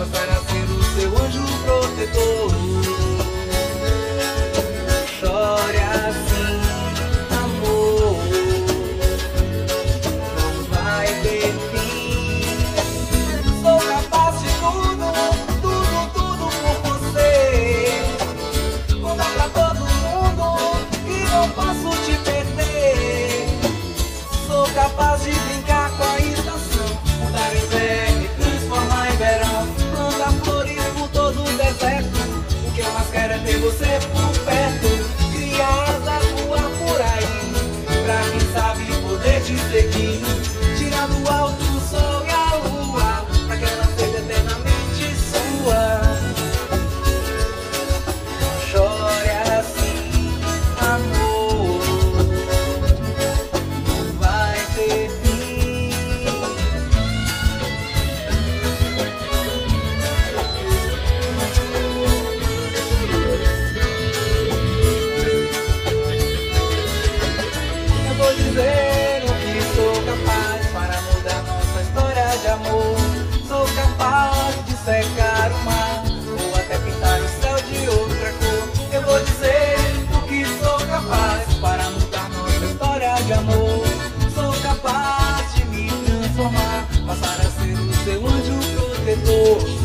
passar a ser o seu anjo protetor. Chore assim, amor, não vai ter fim. Sou capaz de tudo, tudo, tudo por você. Contar pra todo mundo que não posso te perder. Sou capaz de brincar com a estação, mudar inverno e transformar em verão, plantar flores por todo o deserto. O que eu mais quero é ter você por perto, criar asas, voar por aí, pra quem sabe poder te seguir, tirar do alto o sol e a lua, pra que ela seja eternamente sua. Chore assim, amor, não vai ter fim. Eu vou dizer o que sou capaz para mudar nossa história de amor. Sou capaz de secar o mar ou até pintar o céu de outra cor. Eu vou dizer o que sou capaz para mudar nossa história de amor. Sou capaz de me transformar, passar a ser o seu anjo protetor.